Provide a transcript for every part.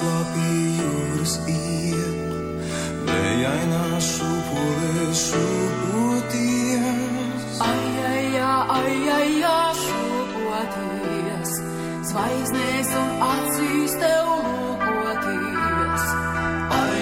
slapī jūras iet, vējainā šūpolē šūpoties. Ai, šūpoties, zvaigznēs un acīs tev lūkoties. Ai,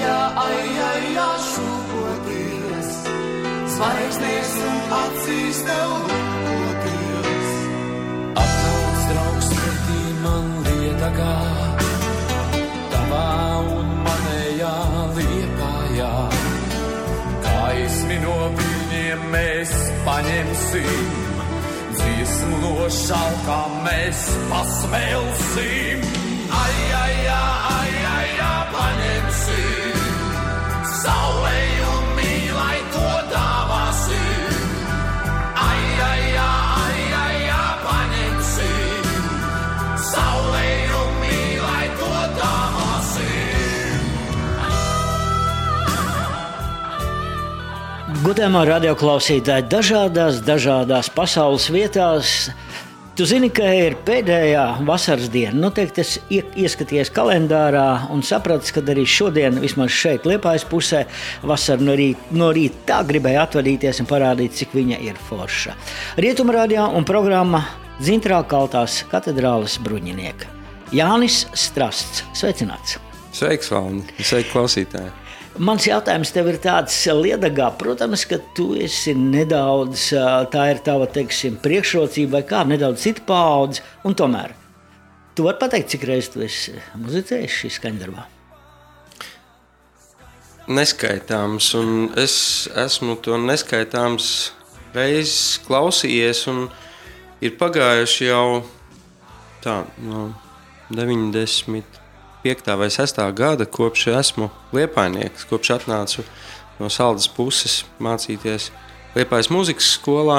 šūpoties, zvaigznēs un acīs tev lūkoties. Atnāc, draugs, pretī man Lietagā, tavā un manējā Liepājā. Gaismi no viļņiem mēs paņemsim, dziesmu no šalkām mēs pasmelsim. Ai, paņemsim, saulei un mīlai to dāvāsim. Ai, paņemsim, saulei un mīlai to dāvāsim. Godāmā radioklausītāji dažādās pasaules vietās. Tu zini, ka ir pēdējā vasaras diena. Noteikti es ieskaties kalendārā un sapratu, ka arī šodien, vismaz šeit, Liepājas pusē, vasara no rīta tā gribēja atvadīties un parādīt, cik viņa ir forša. Rietumrādio un programma Dzintrā kaltās katedrāles bruņinieka. Jānis Strasts. Sveicināts! Sveiks, Valni! Sveiki, klausītāji! Mans jautājums tev ir tāds Liedagā. Protams, ka tu esi nedaudz, tā ir tava, teiksim, priekšrocība vai kā, nedaudz cita paudze, un tomēr. Tu vari pateikt, cik reiz tu esi muzicējis šī skaņdarbā? Neskaitāms, un es esmu to neskaitāms reizes klausījies, un ir pagājuši jau tā, no 95. vai 6. gada, kopš esmu liepainieks, kopš atnācu no Saldas puses mācīties Liepājas mūzikas skolā.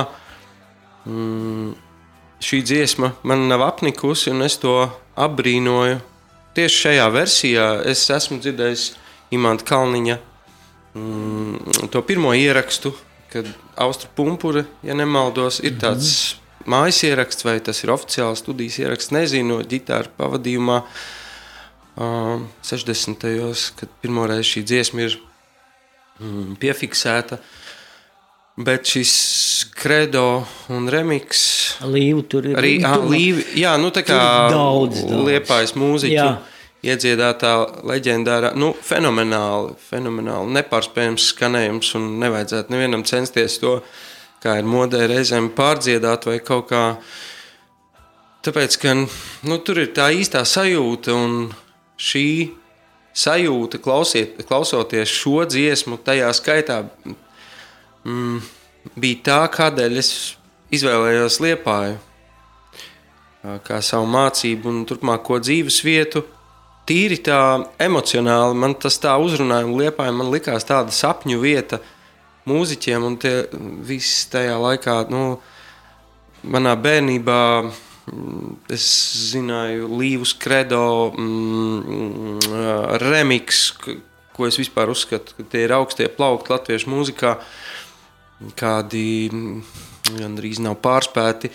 Šī dziesma man nav apnikusi, un es to apbrīnoju. Tieši šajā versijā es esmu dzirdējis Imanta Kalniņa to pirmo ierakstu, kad Austra Pumpura, ja nemaldos, ir tāds mājas ieraksts, vai tas ir oficiāls studijas ieraksts, nezinu, ģitāra pavadījumā. 60. kad pirmoreiz šī dziesma ir piefiksēta, bet šis kredo un remix Līvu tur ir. Jā, nu tā kā daudz. Liepājas mūziķu iedziedātā leģendārā, fenomenāli, nepārspējams skanējums, un nevajadzētu nevienam censties to, kā ir modē reizēm pārdziedāt vai kaut kā. Tāpēc, ka tur ir tā īstā sajūta, un šī sajūta, klausoties šo dziesmu, tajā skaitā bija tā, kādēļ es izvēlējos Liepāju kā savu mācību un turpmāko dzīves vietu. Tīri tā emocionāli man tas tā uzrunāja, un Liepāja man likās tāda sapņu vieta mūziķiem, un tie viss tajā laikā, manā bērnībā es zināju Līvus kredo, remix, ko es vispār uzskatu, ka tie ir augstie plaukti latviešu mūzikā, kādi gandrīz nav pārspēti.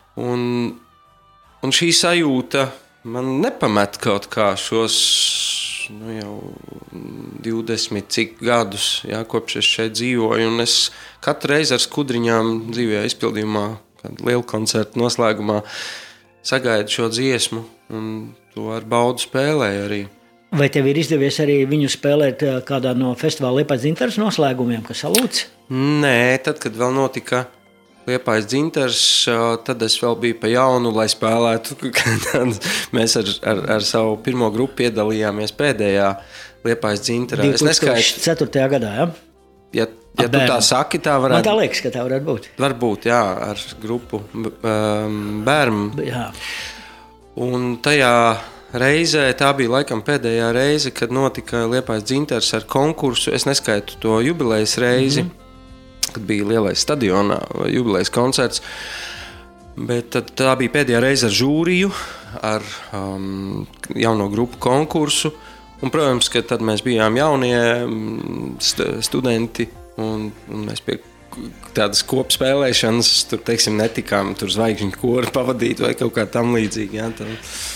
Un šī sajūta man nepamet kaut kā šos jau 20 cik gadus, kopš es šeit dzīvoju, un es katru reizi ar skudriņām dzīvajā izpildījumā, kādu lielu koncertu noslēgumā sagaidu šo dziesmu, un to ar baudu spēlēju arī. Vai tev ir izdevies arī viņu spēlēt kādā no festivāla Liepājas dzintars noslēgumiem, kas salūts? Nē, tad, kad vēl notika Liepājas dzintars, tad es vēl biju pa jaunu, lai spēlētu. Mēs ar savu pirmo grupu piedalījāmies pēdējā Liepājas dzintarā. 2004. gadā, ja? Ja tu tā saki, tā varētu... Man tā liekas, ka tā varētu būt. Varbūt, jā, ar grupu bērnu. Jā. Un tajā reizē, tā bija laikam pēdējā reize, kad notika Liepājas dzintars ar konkursu. Es neskaitu to jubilejas reizi, kad bija lielais stadionā jubilejas koncerts. Bet tā bija pēdējā reize ar žūriju, ar jauno grupu konkursu. Un, protams, ka tad mēs bijām jaunie studenti, un mēs pie tādas kopspēlēšanas tur, teiksim, netikām tur zvaigžņu koru pavadīt vai kaut kā tam līdzīgi. Jā,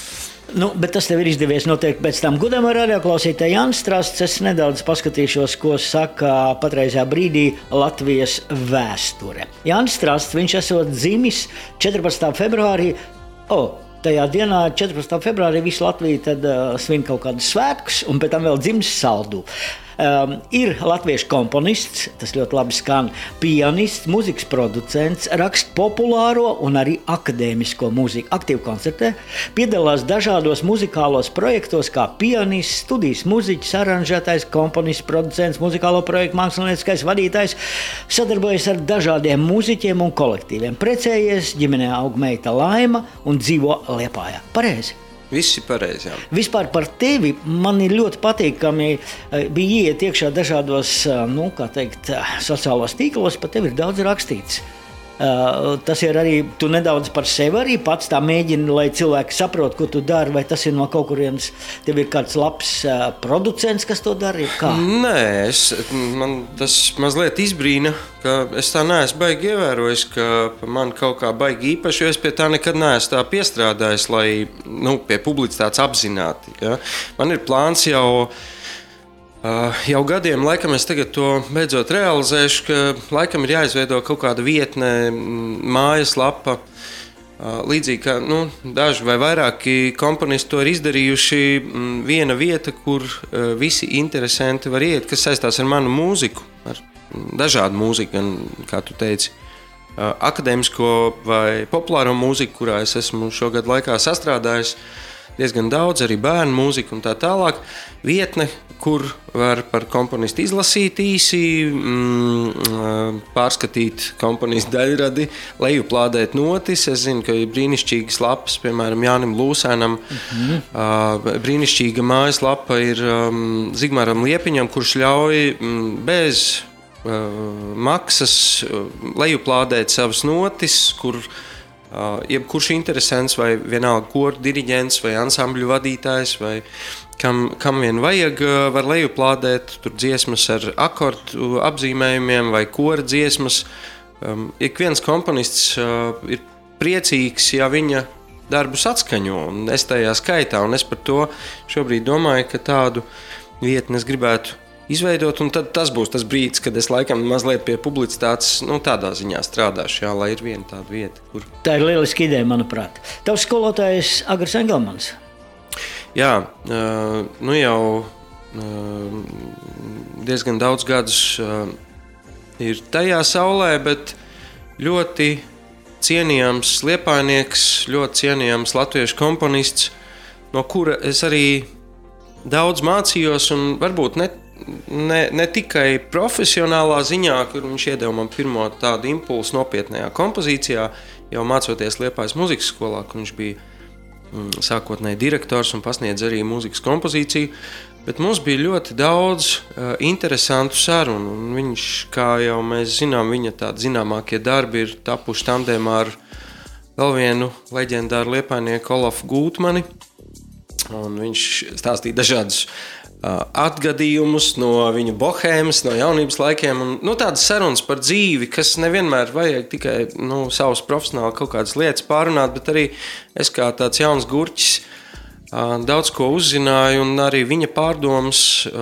Bet tas tev ir izdevies noteikti pēc tam gudam ar radioklausītāju Jānis Strasts. Es nedaudz paskatīšos, ko saka patreizajā brīdī Latvijas vēsture. Jānis Strasts, viņš esot dzimis 14. februārī. Tajā dienā, 14. februārī, visu Latviju tad svin kaut kādus svētkus, un pēc tam vēl dzimis Saldū. Ir latviešu komponists, tas ļoti labi skan, pianists, mūzikas producents, raksta populāro un arī akadēmisko mūziku, aktīvi koncertē, piedalās dažādos muzikālos projektos kā pianists, studijas mūziķis, aranžētājs, komponists, producents, muzikālo projektu mākslinieckais vadītājs, sadarbojas ar dažādiem mūziķiem un kolektīviem. Precējies, ģimenē aug meita Laima un dzīvo Liepājā. Pareizi? Viss ir pareizi, jā. Vispār par tevi man ir ļoti patīkami bija ieiet iekšā dažādos, sociālos tīklos, par tevi ir daudz rakstīts. Tas ir arī, tu nedaudz par sevi arī pats tā mēģini, lai cilvēki saprot, ko tu dari, vai tas ir no kaut kurienes, tev ir kāds labs producents, kas to dara, kā? Nē, man tas mazliet izbrīna, ka es tā neesmu baigi ievērojis, ka man kaut kā baigi īpaši, jo es pie tā nekad neesmu tā piestrādājis, lai, pie publicitātes apzināti, ja? Man ir plāns jau gadiem, laikam es tagad to beidzot realizēšu, ka laikam ir jāizveido kaut kāda vietne, mājaslapa, līdzīgi kā daži vai vairāki komponisti to ir izdarījuši, viena vieta, kur visi interesanti var iet, kas saistās ar manu mūziku, ar dažādu mūziku, gan, kā tu teici, akadēmisko vai populāro mūziku, kurā es esmu šogad laikā sastrādājis diezgan daudz, arī bērnu mūziku un tā tālāk. Vietne, kur var par komponistu izlasīt īsi, pārskatīt komponistu daļradi, lejuplādēt notis. Es zinu, ka ir brīnišķīgas lapas, piemēram, Jānim Lūsēnam. Brīnišķīga mājaslapa ir Zigmaram Liepiņam, kurš ļauj bez maksas lejuplādēt savas notis, kur jebkurš interesants vai vienalga koru diriģents vai ansambļu vadītājs vai kam vien vajag, var lejuplādēt tur dziesmas ar akordu apzīmējumiem vai kora dziesmas. Ik viens komponists ir priecīgs, ja viņa darbus atskaņo, un es tajā skaitā, un es par to šobrīd domāju, ka tādu vietni es gribētu izveidot, un tad tas būs tas brīdis, kad es laikam mazliet pie publicitātes tādā ziņā strādāšu, jā, lai ir viena tāda vieta, kur... Tā ir lieliski ideja, manuprāt. Tavs skolotājs Agars Engelmans. Jā, jau diezgan daudz gadus ir tajā saulē, bet ļoti cienījams liepājnieks, ļoti cienījams latviešu komponists, no kura es arī daudz mācījos un varbūt ne tikai profesionālā ziņā, kur viņš iedeva man pirmo tādu impulsu nopietnējā kompozīcijā, jau mācoties Liepājas mūzikas skolā, kur viņš bija sākotnēji direktors un pasniedz arī mūzikas kompozīciju, bet mums bija ļoti daudz interesantu sarunu, un viņš, kā jau mēs zinām, viņa tādi zināmākie darbi ir tapuši tandēmā ar vēl vienu leģendāru liepājnieku Olafu Gūtmani, un viņš stāstīja dažādus atgadījumus no viņa bohēmas, no jaunības laikiem, un tādas sarunas par dzīvi, kas nevienmēr vajag tikai savus profesionāli kaut kādas lietas pārunāt, bet arī es kā tāds jauns gurķis daudz ko uzzināju, un arī viņa pārdomas,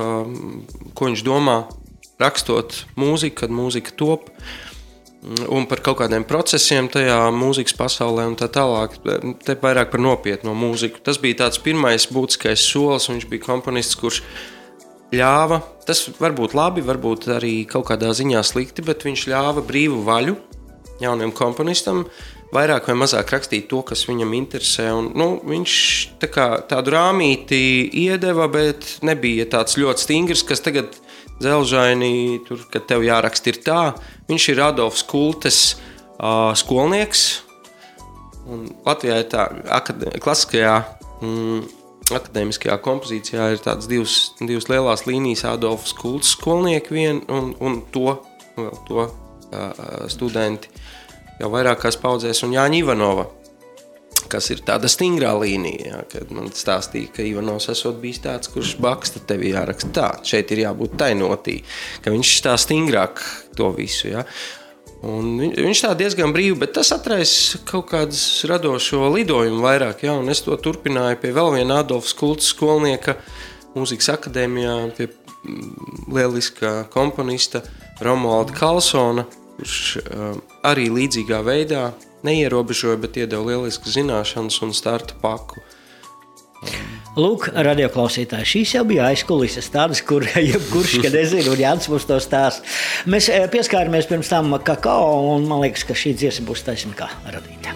ko viņš domā rakstot mūziku, kad mūzika top, un par kaut kādiem procesiem tajā mūzikas pasaulē un tā tālāk, te vairāk par nopietno mūziku. Tas bija tāds pirmais būtiskais solis, un viņš bija komponists, kurš ļāva, tas varbūt labi, varbūt arī kaut kādā ziņā slikti, bet viņš ļāva brīvu vaļu jauniem komponistam, vairāk vai mazāk rakstīt to, kas viņam interesē, un viņš tādu rāmīti iedeva, bet nebija tāds ļoti stingrs, kas tagad dzelžaini, tur, kad tev jāraksta ir tā. Viņš ir Adolfs Kultes skolnieks, un Latvijā ir tā klasiskajā akadēmiskajā kompozīcijā ir tādas divas lielās līnijas, Adolfs Kultes skolnieki un to studenti jau vairākās paudzēs, un Jāņa Ivanova, kas ir tāda stingrā līnija, jā, kad man stāstīja, ka Ivanovs esot bijis tāds, kurš baksta tevi jāraksta tā, šeit ir jābūt tai notī, ka viņš tā stingrāk to visu, jā. Un viņš tā diezgan brīvi, bet tas atraisa kaut kādas radošo lidojumu vairāk, jā, un es to turpināju pie vēl viena Adolfs Kults skolnieka mūzikas akadēmijā, pie lieliskā komponista Romualda Kalsona, kurš arī līdzīgā veidā neierobežoja, bet iedeva lieliskas zināšanas un starta paku. Lūk, radioklausītāji, šīs jau bija aizkulises tādas, kur jebkurš, kad es zinu, un Jānis mums to stāsta. Mēs pieskāramies pirms tam kakao, un man liekas, ka šī dziesma būs taisnība kā radīta.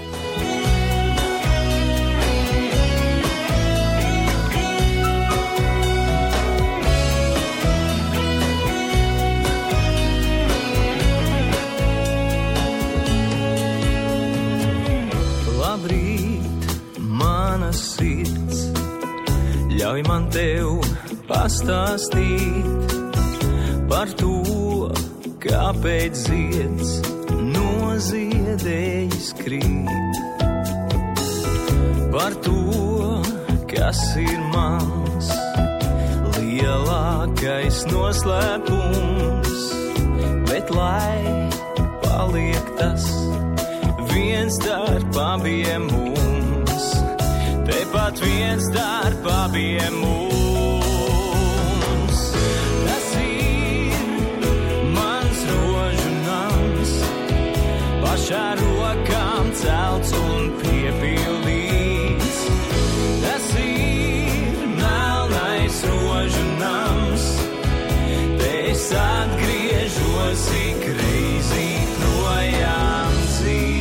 Labrīt, mana sirds, ļauj man tev pastāstīt par to, kāpēc zieds noziedējis krīt. Par to, kas ir mans lielākais noslēpums, bet lai paliek tas viens starp abiem mums. Tepat viens starp abiem mums. Tas ir mans rožu nams, pašā rokām celts un piepildīts. Tas ir melnais rožu nams, te es atgriežos ik reizi projām dzīves.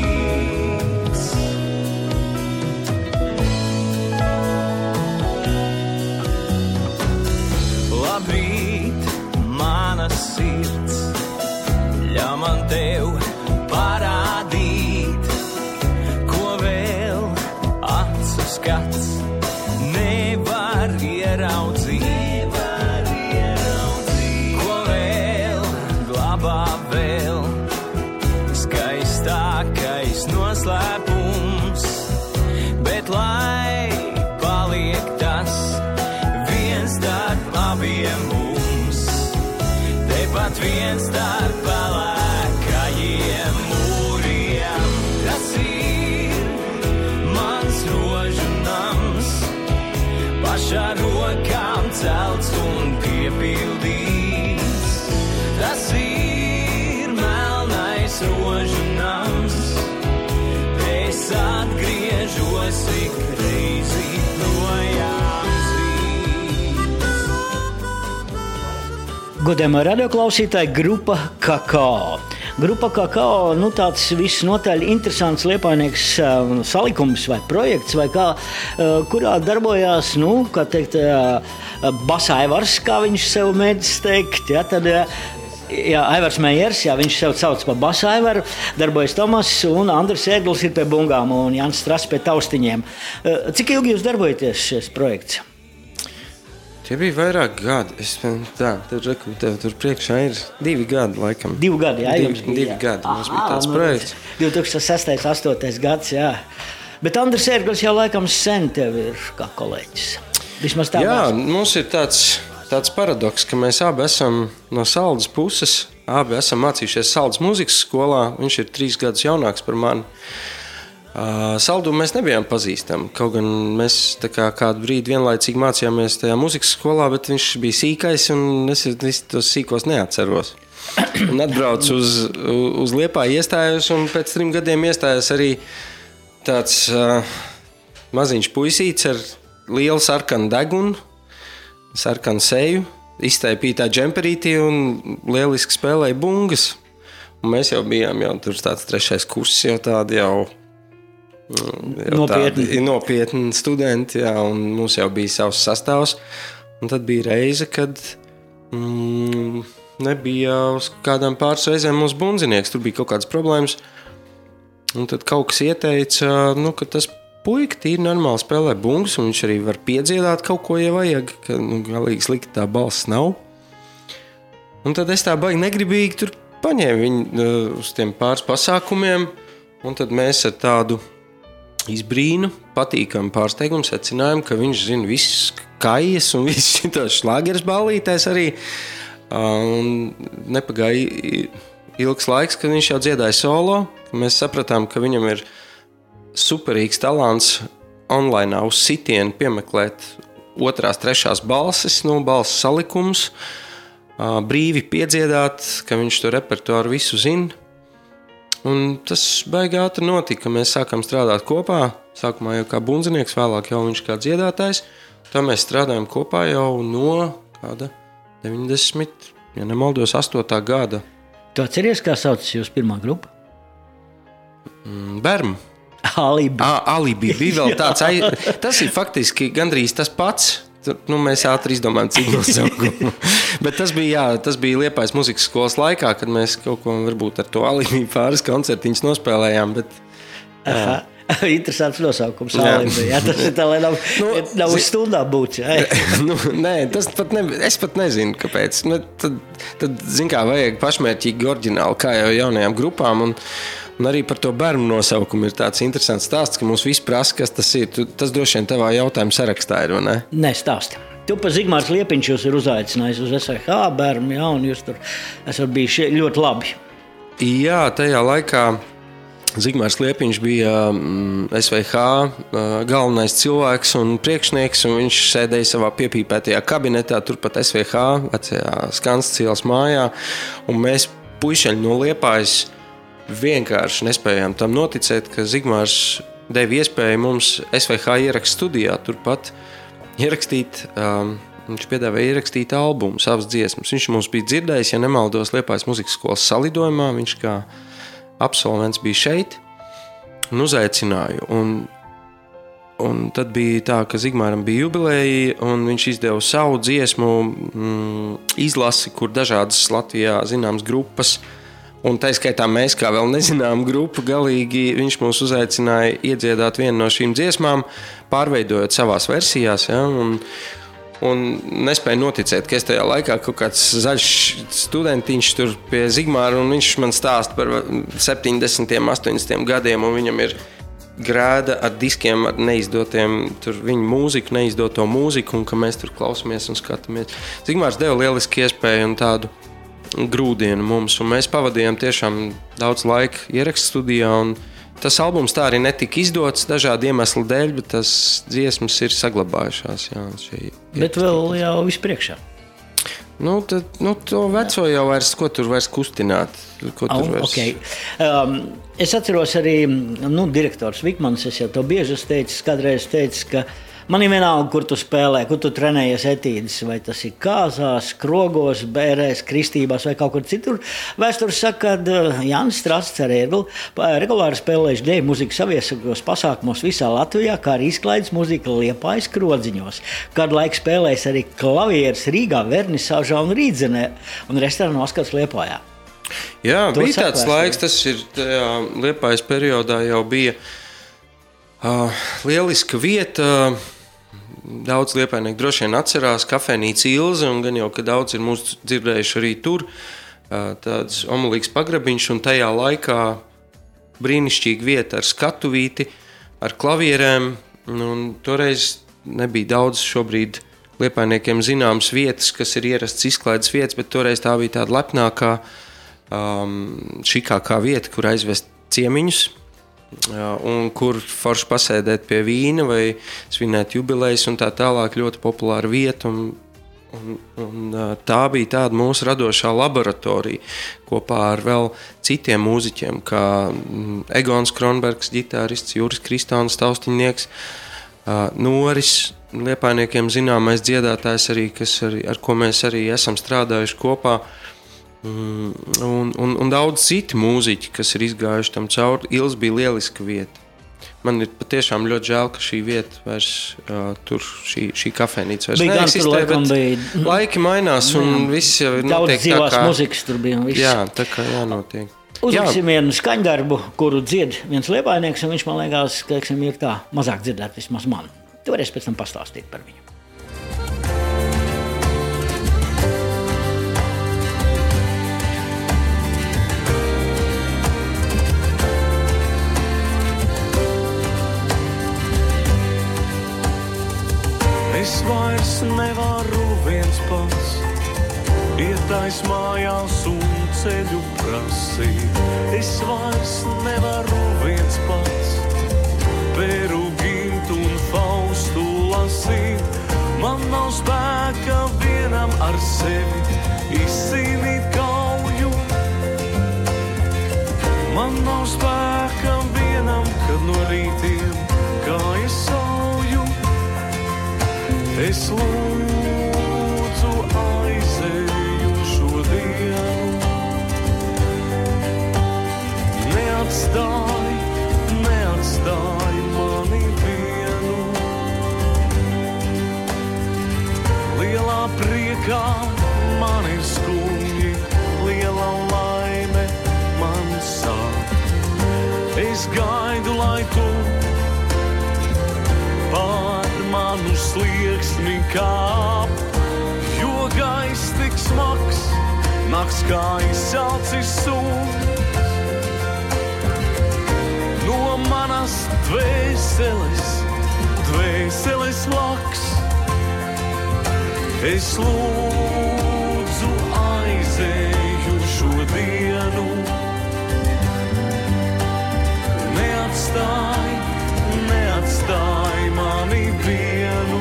Labrīt, mana sirds, ļauj man tev parādīt, ko vēl acu skats nevar ieraudzīt. Ko vēl glabā vēl skaistākais noslēpums, bet lai paliek tas viens starp abiem mums. Tepat viens starp pelēkajiem mūriem. Tas ir mans rožu nams, pašā rokām celts un piepildīts. Tas ir melnais rožu nams, es atgriežos ik reizi projām. Godējumā radioklausītāji, grupa Kakao. Grupa Kakao, tāds visnotaļ interesants liepainieks salikums vai projekts, vai kā, kurā darbojās, kā teikt, Basaivars, kā viņš sev mēdz teikt, ja, tad, Aivars Meijers, viņš sev sauc par Basaivaru, darbojas Tomas un Andris Ēglis ir pie bungām un Jānis Strass pie taustiņiem. Cik ilgi jūs darbojaties šis projekts? Tie bija vairāk gadi. Tur priekšā ir 2 gadi, laikam. 2 gadi, jā, jums bija. 2 gadi, mums bija tāds projekts. 2006. 2008. gads, jā. Bet Andris Ērglis jau laikam sen tev ir kā kolēģis. Vismaz tā. Jā, mums ir tāds paradoks, ka mēs abi esam no Saldas puses. Abi esam mācījušies Saldas mūzikas skolā. Viņš ir 3 gadus jaunāks par mani. Saldu mēs nebijām pazīstami, kaut gan mēs kādu brīdi vienlaicīgi mācījāmies tajā mūzikas skolā, bet viņš bija sīkais un es tos sīkos neatceros. Un atbraucu uz Liepāju iestājos un pēc 3 gadiem iestājos arī tāds maziņš puisīts ar lielu sarkanu degunu, sarkanu seju, iztaipītā džemperītī un lieliski spēlēja bungas. Un mēs jau bijām tur tāds 3. kurss, jau tādi jau nopietni studenti, jā, un mums jau bija savs sastāvs. Un tad bija reize, kad nebija uz kādām pāris reizēm mūsu bundzinieks, tur bija kaut kādas problēmas. Un tad kaut kas ieteica, ka tas puika tīri normāli spēlē bungas, un viņš arī var piedziedāt kaut ko, ja vajag, ka galīgi slikti tā balss nav. Un tad es tā baigi negribīgi tur paņēmu viņu uz tiem pāris pasākumiem, un tad mēs ar tādu izbrīnu, patīkami pārsteigumu secinājām, ka viņš zina visas kajas un visas šitos šlāgeres ballītēs arī. Un nepagāja ilgs laiks, kad viņš jau dziedāja solo. Mēs sapratām, ka viņam ir superīgs talants online uz sitienu piemeklēt otrās, trešās balsis, balss salikums, brīvi piedziedāt, ka viņš to repertuāru visu zina. Un tas baigi ātri notika, mēs sākam strādāt kopā, sākumā jau kā bundzinieks, vēlāk jau viņš kā dziedātājs. Tā mēs strādājam kopā jau no kāda 90, ja nemaldos, 8. gada. Tu atceries, kā saucas jūs pirmā grupa? Berm. Alibi bija vēl tāds. Tas ir faktiski gandrīz tas pats. Mēs ātri izdomājam citu nosaukumu. Bet tas bija Liepājas muzikas skolas laikā, kad mēs kaut ko varbūt ar to Alibi pāris koncertiņus nospēlējām. Bet, interesants nosaukums. Alibi. Jā, tas ir tā, lai nav uz stundām būts. Nē, es pat nezinu, kāpēc. Tad zin kā, vajag pašmērķīgi oriģināli, kā jau jaunajām grupām. Un arī par to bērnu nosaukumu ir tāds interesants stāsts, ka mums visi prasa, kas tas ir. Tas droši vien tavā jautājuma sarakstā ir, vai ne? Nē, stāsti. Tu pa Zigmārs Liepiņš jūs ir uzaicinājis uz SVH bērnu, jā, un jūs tur esat bijuši ļoti labi. Jā, tajā laikā Zigmārs Liepiņš bija SVH galvenais cilvēks un priekšnieks, un viņš sēdēja savā piepīpētajā kabinetā, turpat SVH, vecajā Skanstas ielas mājā, un mēs puišeļi no Liepājas vienkārši nespējām tam noticēt, ka Zigmārs deva iespēju mums SVH ierakstu studijā turpat ierakstīt, viņš piedāvāja ierakstīt albumu, savas dziesmas. Viņš mums bija dzirdējis, ja nemaldos, Liepājas muzikas skolas salidojumā, viņš kā absolvents bija šeit un uzaicināju. Un tad bija tā, ka Zigmāram bija jubileja, un viņš izdeva savu dziesmu izlasi, kur dažādas Latvijā zināmas grupas. Un tā skaitā mēs, kā vēl nezinām grupu, galīgi viņš mūs uzaicināja iedziedāt vienu no šīm dziesmām, pārveidojot savās versijās. Ja, un nespēju noticēt, ka es tajā laikā kaut kāds zaļš studentiņš tur pie Zigmāra, un viņš man stāsta par 70. 80. gadiem, un viņam ir grēda ar diskiem, ar neizdotiem, tur viņu mūziku, neizdoto mūziku, un ka mēs tur klausamies un skatāmies. Zigmārs deva lieliski iespēju un tādu grūdienu mums, un mēs pavadījām tiešām daudz laika ierakstu studijā, un tas albums tā arī netika izdots dažādu iemeslu dēļ, bet tas dziesmas ir saglabājušās. Jā, bet vēl jau vispriekšā. To veco jau vairs, ko tur vairs kustināt. Okay. Es atceros arī, direktors Vikmans, es jau to bieži teicu, kādreiz teicu, ka man ir vienalga, kur tu spēlē, kur tu trenējies etīdes, vai tas ir kāzās, krogos, bērēs, kristībās vai kaut kur citur. Vēstures saka, ka Jānis Strāsts arī regulāri spēlējuši dēļ muzikas saviesakos pasākumos visā Latvijā, kā arī izklaides muzika Liepājas Krodziņos. Kādu laiku spēlējis arī klavieres Rīgā, Vernisāžā un Rīdzenē un restorānu Oskars Liepājā. Jā, to bija tāds laiks, tas ir Liepājas periodā jau bija lieliska vieta. Daudz liepājnieku droši vien atcerās kafejnīca Ilze, un gan jau, ka daudz ir mūs dzirdējuši arī tur. Tāds omulīgs pagrabiņš, un tajā laikā brīnišķīga vieta ar skatuvīti, ar klavierēm. Un toreiz nebija daudz šobrīd liepājniekiem zināmas vietas, kas ir ierasts izklaides vietas, bet toreiz tā bija tāda lepnākā, šikākā vieta, kur aizvest ciemiņus. Un kur forši pasēdēt pie vīna vai svinēt jubilejas un tā tālāk, ļoti populāra vieta. Un tā bija tāda mūsu radošā laboratorija kopā ar vēl citiem mūziķiem, kā Egons Kronbergs, ģitārists, Juris Kristāns, taustiņnieks, Noris, liepājniekiem zināmais dziedātājs arī, ar ko mēs arī esam strādājuši kopā. Un daudz citi mūziķi, kas ir izgājuši tam cauri. Ils bija lieliska vieta. Man ir patiešām ļoti žēl, ka šī vieta vairs, tur šī kafejnīca vairs neeksistē, bet laiki mainās un viss jau ir notiek tā kā... Daudz dzīvās muzikas tur bija un viss. Jā, tā kā jānotiek. Uzliksim vienu skaņdarbu, kuru dzied viens liepājnieks, un viņš, man liekas, ir tā mazāk dzirdēt vismaz man. Tu varēsi pēc tam pastāstīt par viņu. Es vairs nevaru viens pats, iet aiz mājās un ceļu prasīt. Es vairs nevaru viens pats Peru gimtu un Faustu lasīt. Man nav spēka vienam ar sevi izcīnīt kauju. Man nav spēka vienam, kad no rītiem kājas sauju. Es lūdzu aizēju šodienu. Neatstāj mani vienu. Lielā priekā man ir skumji, liela laime man sāp. Es gaidu, lai tu pār manu slieksni kāp, jo gaiss tik smags, naks kā izsalcis suns. No manas dvēseles laks, es lūdzu aizēju šodienu. Neatstāj mani vienu.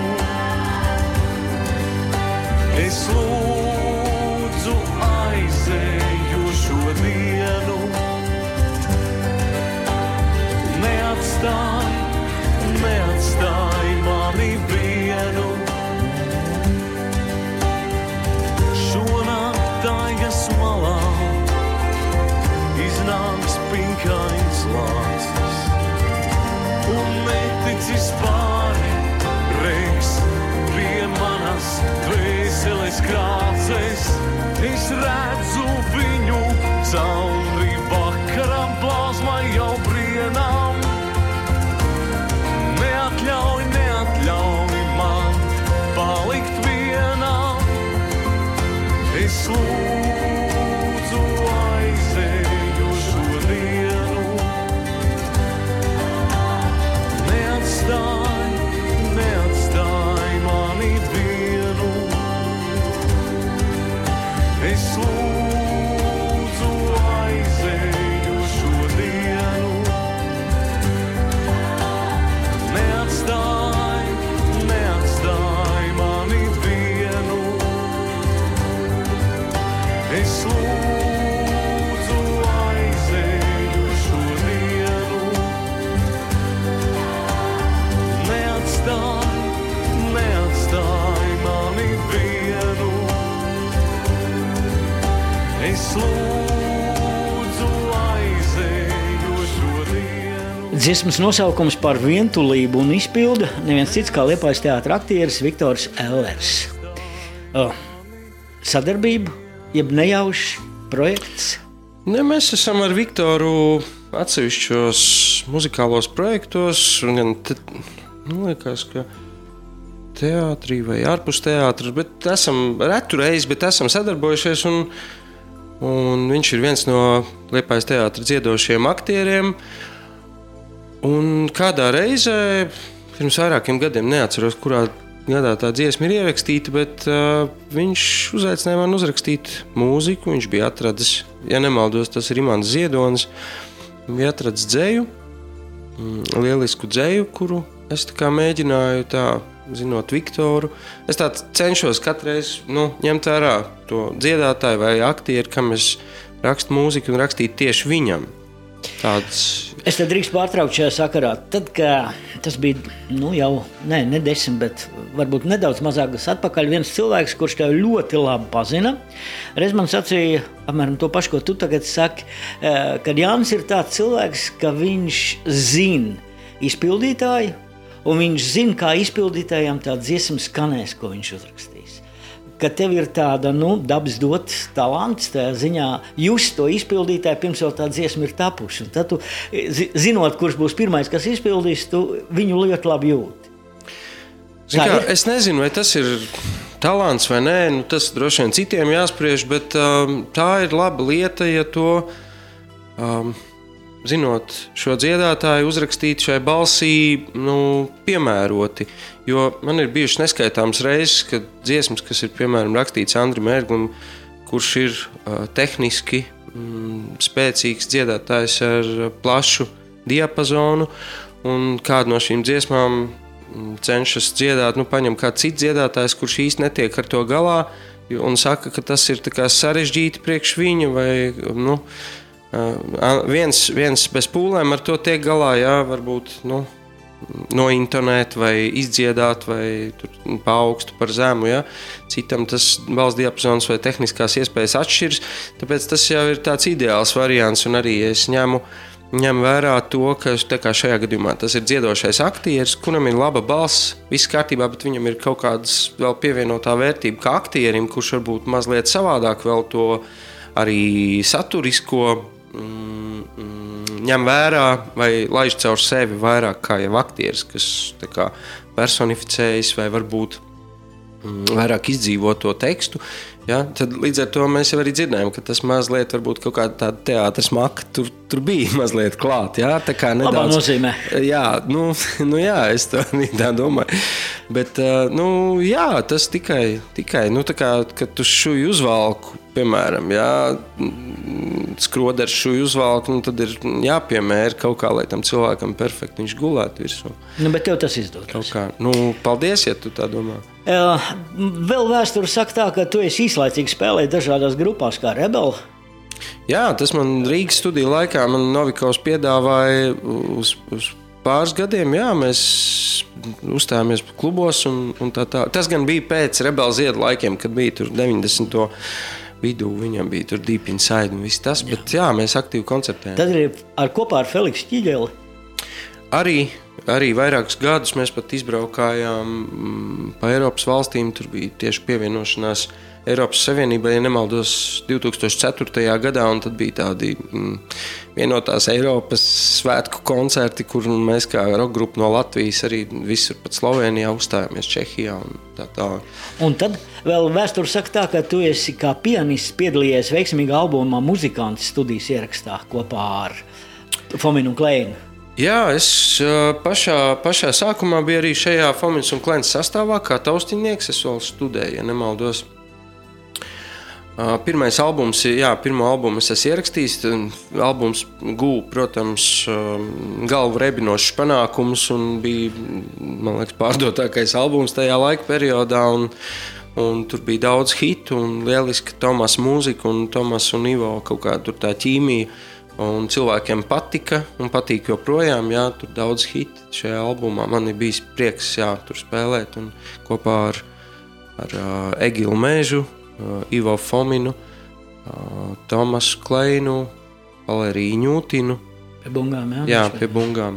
Es lūdzu aizēju šodienu. Neatstāj mani vienu. Šonakt taigas malā iznāks pinkains lācis un neticis pāri reiks pie manas dvēseles krāces. Es redzu viņu cauri vakaram plāsmai jau brienām. Neatļauj man palikt vienam. Es lūdzu aizēju šodienu. Neatstāj mani vienu. Es lūdzu aizēju šodienu. Neatstāj mani vienu. Es lūdzu aizēju šodienu. Neatstāj mani vienu. Es lūdzu aizēju šodienu. Dziesmas nosaukums par vientulību un izpildu neviens cits kā Liepājas teātra aktieris Viktors Ellers. Sadarbība, jeb nejaušs projekts? Ne, mēs esam ar Viktoru atsevišķos muzikālos projektos, gan liekas, ka teātrī vai ārpus teātras, bet esam retu reizi, bet esam sadarbojušies, un viņš ir viens no Liepājas teātra dziedošiem aktieriem. Un kādā reizē, pirms vairākiem gadiem, neatceros, kurā gadā tā dziesma ir ierakstīta, bet viņš uzaicināja man uzrakstīt mūziku. Viņš bija atradis, ja nemaldos, tas ir Imants Ziedonis, bija atradis dzeju, lielisku dzeju, kuru es tā kā mēģināju tā, zinot Viktoru. Es tā cenšos katreiz ņemt vērā to dziedātāju vai aktieru, kam es rakstu mūziku un rakstīt tieši viņam. Es te drīkst pārtraukt šajā sakarā. Tad, kad tas bija ne 10, bet varbūt nedaudz mazāk atpakaļ, viens cilvēks, kurš tev ļoti labi pazina, reiz man sacīja apmēram to pašu, ko tu tagad saki, kad Jānis ir tāds cilvēks, ka viņš zina izpildītāju, un viņš zina, kā izpildītājām tā dziesma skanēs, ko viņš uzrakstīs. Ka tev ir tāda dabas dots talants tajā ziņā just to izpildītāju, pirms jau tā dziesma ir tapuši. Un tad tu, zinot, kurš būs pirmais, kas izpildīs, tu viņu ļoti labi jūti. Es nezinu, vai tas ir talants vai nē, tas droši vien citiem jāspriež, bet tā ir laba lieta, ja to, zinot šo dziedātāju, uzrakstīt šai balsī piemēroti. Jo man ir bijušas neskaitāmas reizes, kad dziesmas, kas ir piemēram rakstīts Andrim Ērglim, kurš ir tehniski spēcīgs dziedātājs ar plašu diapazonu, un kādu no šīm dziesmām cenšas dziedāt, paņem kāds cits dziedātājs, kurš īsti netiek ar to galā, un saka, ka tas ir tā kā sarežģīti priekš viņa, vai, viens bez pūlēm ar to tiek galā, jā, varbūt, nointonēt vai izdziedāt vai pa augstu par zemu, ja? Citam tas balss diapazons vai tehniskās iespējas atšķiras, tāpēc tas jau ir tāds ideāls variants, un arī es ņemu vērā to, ka tā kā šajā gadījumā tas ir dziedošais aktieris, kuram ir laba balss, viss kārtībā, bet viņam ir kaut kādas vēl pievienotā vērtība kā aktierim, kurš varbūt mazliet savādāk vēl to arī saturisko ņem vērā vai laiž caur sevi vairāk kā jau aktieris, kas tā kā personificējas vai varbūt vairāk izdzīvo to tekstu. Ja? Tad līdz ar to mēs jau arī dzirdējām, ka tas mazliet varbūt kaut kāda tāda teātras maka tur bija mazliet klāt. Ja? Tā kā nedaudz... Labā nozīmē. Jā, jā, es tā domāju. Bet, jā, tas tikai tā kā, kad tu šuju uzvalku, piemēram, jā, skroders šuju uzvalku, tad ir jāpiemēra kaut kā, lai tam cilvēkam perfekti viņš gulētu virsū. Bet tev tas izdodas. Paldies, ja tu tā domā. Vēl vēsture saka tā, ka tu esi īslaicīgi spēlējis dažādās grupās kā Rebel. Jā, tas man Rīgas studiju laikā man Novikovs piedāvāja uz pāris gadiem. Jā, mēs uzstājāmies klubos un tā. Tas gan bija pēc Rebel Ziedu laikiem, kad bija tur 90. vidū, viņam bija tur Deep Inside un viss tas, bet jā, mēs aktīvi koncertējām. Tad arī kopā ar Feliksu Ķiģeli? Arī vairākus gadus mēs pat izbraukājām pa Eiropas valstīm, tur bija tieši pievienošanās Eiropas Savienībai, ja nemaldos, 2004. gadā, un tad bija tādi vienotās Eiropas svētku koncerti, kur mēs kā rockgrupa no Latvijas arī visur pat Slovenijā uzstājāmies, Čehijā un tā tālāk. Un tad vēl vēsture saka tā, ka tu esi kā pianists piedalījies veiksmīgā albumā Muzikanti studijas ierakstā kopā ar Fominu un Kleinu. Jā, es pašā sākumā biju arī šajā Fomins un Kleins sastāvā, kā taustiņnieks, es vēl studēju, ja nemaldos. Pirmais albums, pirmo albumu es esmu ierakstījis, albums guva, protams, galvu rebinošs panākums un bija, man liekas, pārdotākais albums tajā laika periodā un tur bija daudz hitu un lieliski Tomas mūzika un Tomas un Ivo kaut kā tur tā ķīmija un cilvēkiem patika un patīk joprojām, jā, tur daudz hitu šajā albumā. Man ir bijis prieks, jā, tur spēlēt un kopā ar Egilu Mēžu, Ivo Fominu, Tomasu Kleinu, Valeriju Ņūtinu. Pie bungām, jā? Jā, pie bungām.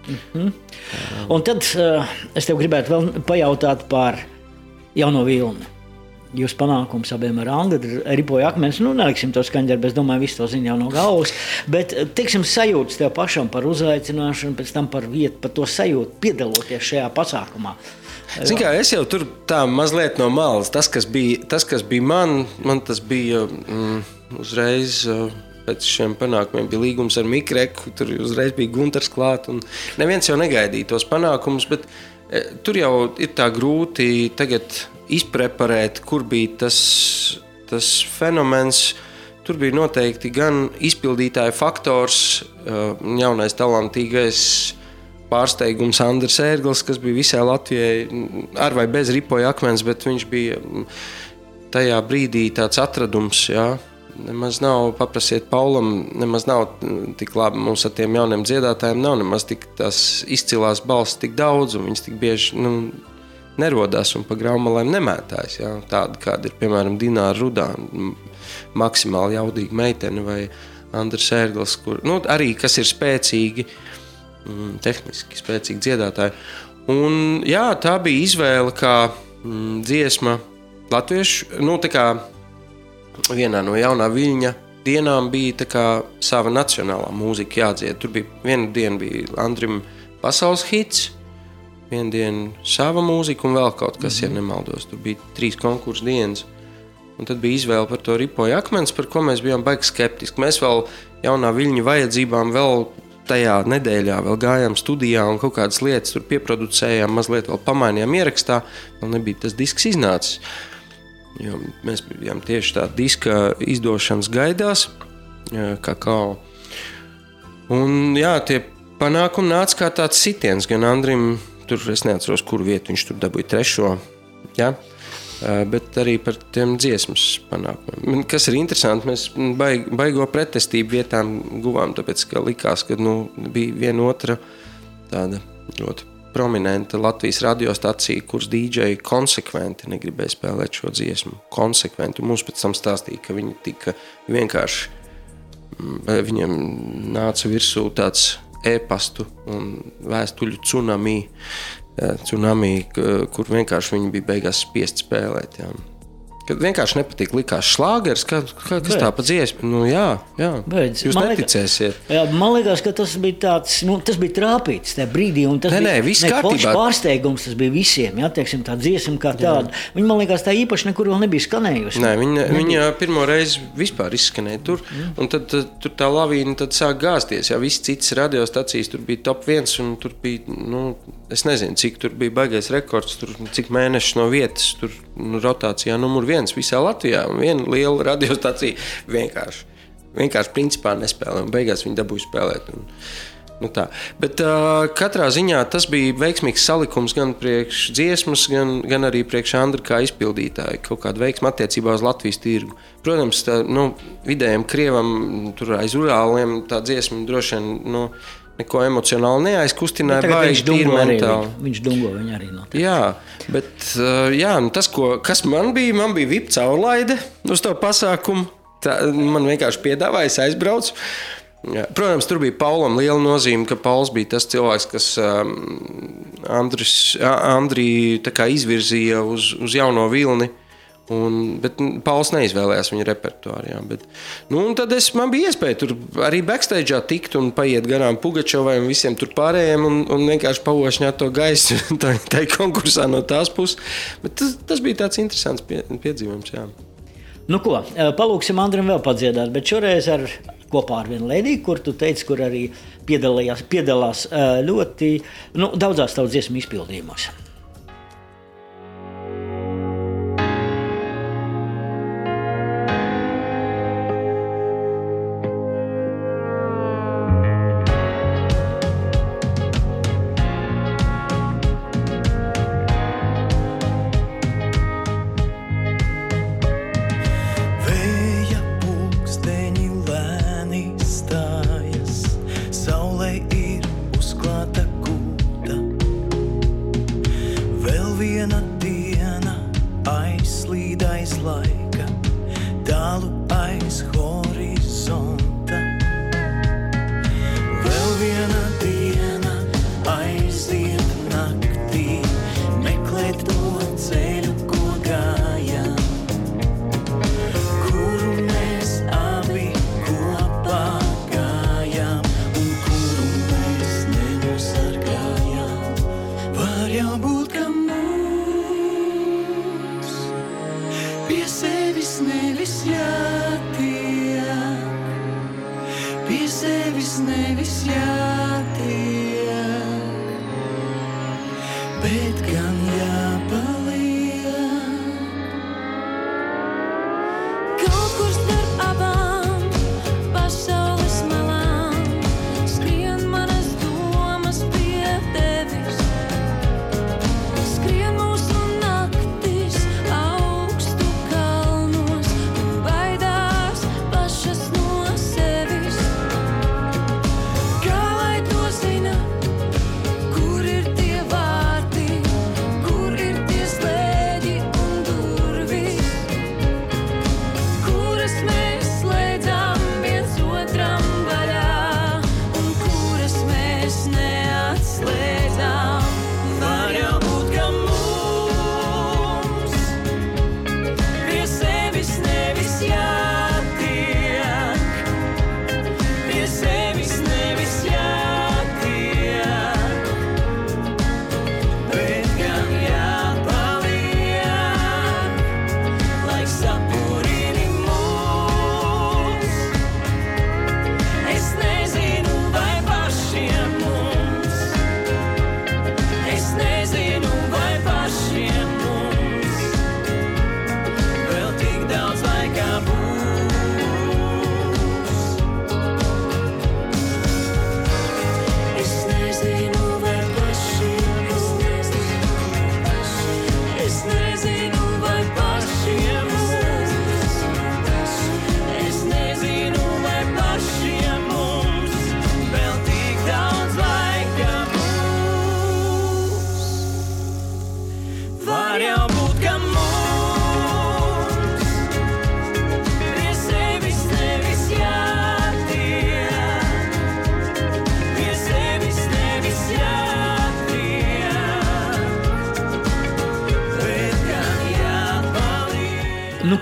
Un tad es tev gribētu vēl pajautāt par Jauno Vilni. Jūs panākums abiem ar Angadu ripoja akmens, neliksim to skaņdarbu, es domāju, visu to zina jau no galvas, bet, teiksim, sajūtas tev pašam par uzaicināšanu, pēc tam par vietu, par to sajūtu piedaloties šajā pasākumā. Zini kā, es jau tur tā mazliet no malas, tas, kas bija man tas bija uzreiz pēc šiem panākumiem bija līgums ar Mikreku, tur uzreiz bija Guntars klāt, un neviens jau negaidīja tos panākumus, bet tur jau ir tā grūti tagad izpreparēt, kur bija tas fenomens. Tur bija noteikti gan izpildītāja faktors, jaunais talantīgais pārsteigums Andris Ērgls, kas bija visai Latvijai ar vai bez ripoja akmens, bet viņš bija tajā brīdī tāds atradums, jā. Nemaz nav, paprasiet Paulam, nemaz nav tik labi mums ar tiem jauniem dziedātājiem, nav nemaz tik tās izcilās balss tik daudz, un viņas tik bieži, nerodās un pa graumalēm nemētājas, jā. Tāda, kāda ir, piemēram, Dināra Rudā, maksimāli jaudīga meitene vai Andris Ērgls, kur, arī, kas ir spēcīgi, tehniski spēcīgi dziedātāji. Un, jā, tā bija izvēle kā dziesma latviešu, tā kā vienā no Jaunā Viļņa dienām bija tā kā sava nacionālā mūzika jādzied. Tur bija, viena diena bija Andrim pasaules hits, viena diena sava mūzika un vēl kaut kas, ja nemaldos. Tur bija 3 konkursu dienas. Un tad bija izvēle par to ripoja akmens, par ko mēs bijām baigi skeptiski. Mēs vēl Jaunā Viļņa vajadzībām vēl tajā nedēļā vēl gājām studijā un kaut kādas lietas tur pieproducējām, mazliet vēl pamainījām ierakstā, vēl nebija tas disks iznācis. jo mēs bijām tieši tā diska izdošanas gaidās, Kakao. Un jā, tie panākumi nāca kā tāds sitiens, gan Andrim, tur es neatceros, kuru vietu viņš tur dabūja 3. Jā. Bet arī par tiem dziesmas panākumiem. Kas ir interesanti, mēs baigo pretestību vietām guvām, tāpēc, ka likās, ka bija viena otra tāda ļoti prominenta Latvijas radiostacija, kuras dīdžeji konsekventi negribēja spēlēt šo dziesmu. Konsekventi. Mums pēc tam stāstīja, ka viņi tika vienkārši, viņiem nāca virsū tāds e-pastu un vēstuļu tsunami, kur vienkārši viņi bija beigās spiest spēlēt. Jā. Kad vienkārši nepatīk likās šlāgers, kas tā pa dziesmu? Jā. Beidz. Jūs neticēsiet. Jā, man liekas, ka tas bija tāds, tas bija trāpīts tajā brīdī, un tas viss bija kārtībā. Pārsteigums, tas bija visiem, jā, teiksim, tā dziesma kā tāda. Viņa, man liekas, tā īpaši nekur vēl nebija skanējusi. Nē, viņa pirmo reizi vispār izskanēja tur, un tad tur tā lavīna tad sāk gāzties, jā, visi citas radiostacijas tur bija top 1, un tur bija, es nezinu, cik tur bija baigais rekords, tur cik mēnešus no vietas, tur rotācijā numur 1 visā Latvijā, un viena liela radiostacija vienkārši principā nespēlē, un beigās viņi dabūja spēlēt. Tā. Bet katrā ziņā tas bija veiksmīgs salikums gan priekš dziesmas, gan arī priekš Andra kā izpildītāja, kaut kāda veiksma attiecībā uz Latvijas tirgu. Protams, vidējiem Krievam tur aiz Urāliem tā dziesma droši vien, neko emocionāli neaizkustināja, baigi tīri mentāli. Viņš dungo viņu arī notiek. Jā, bet tas, kas man bija VIP caurlaide uz to pasākumu, man vienkārši piedāvāja, es aizbraucu. Protams, tur bija Paulam liela nozīme, ka Pauls bija tas cilvēks, kas Andri tā kā izvirzīja uz jauno vilni. Bet Pauls neizvēlējās viņa repertuāru. Jā, un tad man bija iespēja tur arī backstage'ā tikt un paiet garām Pugačovai un visiem tur pārējiem un vienkārši pavošņāt to gaisu tai konkursā no tās puses. Bet tas bija tāds interesants piedzīvojums. Jā. Ko, palūksim Andrim vēl padziedāt, bet šoreiz kopā ar vienu lēdiju, kur tu teici, kur arī piedalās ļoti daudzās tavu dziesmu izpildījumos. Kā lai to zina?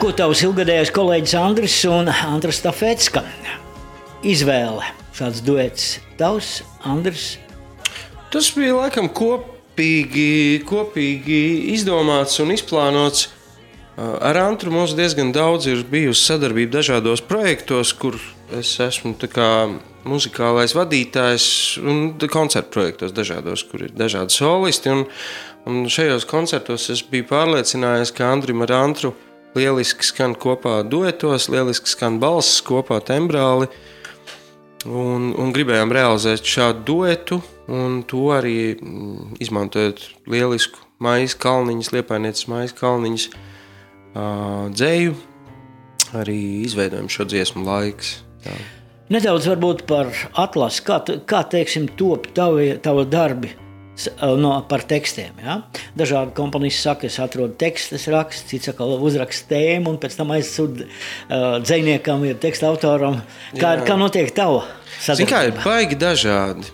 ko tavs ilgadējais kolēģis Andris un Andra Stafecka izvēle? Šāds duets tavs, Andris? Tas bija laikam kopīgi izdomāts un izplānots. Ar Antru mums diezgan daudz ir bijusi sadarbība dažādos projektos, kur es esmu tā kā muzikālais vadītājs un koncertu projektos dažādos, kur ir dažādi solisti. Un šajos koncertos es biju pārliecinājies, ka Andrim ar Antru lieliski skan kopā duetos, lieliski skan balss kopā tembrāli. Un gribējām realizēt šādu duetu, un to arī izmantojot lielisku Maijas Kalniņas, Liepājnieces Maijas Kalniņas dzēju, arī izveidojam šo dziesmu Laiks. Jā. Nedaudz varbūt par atlasi, kā teiksim, top tavi darbi par tekstiem. Ja? Dažādi komponisti saka, es atrodu tekstu, es rakstu, cits saka, uzrakstu tēmu un pēc tam aizsūdu dzejniekam, ir teksta autoram. Kā notiek tava sadarbība? Zin kā, ir baigi dažādi.